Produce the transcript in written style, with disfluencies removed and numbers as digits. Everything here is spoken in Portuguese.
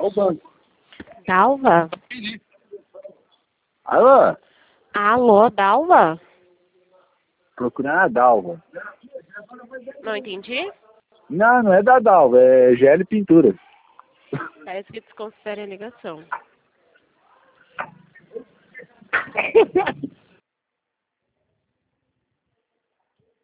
o banco. Dalva? Alô? Alô, Dalva? Procurando a Dalva. Não entendi? Não, não é da Dalva, é GL Pinturas. Parece que desconsidera a ligação.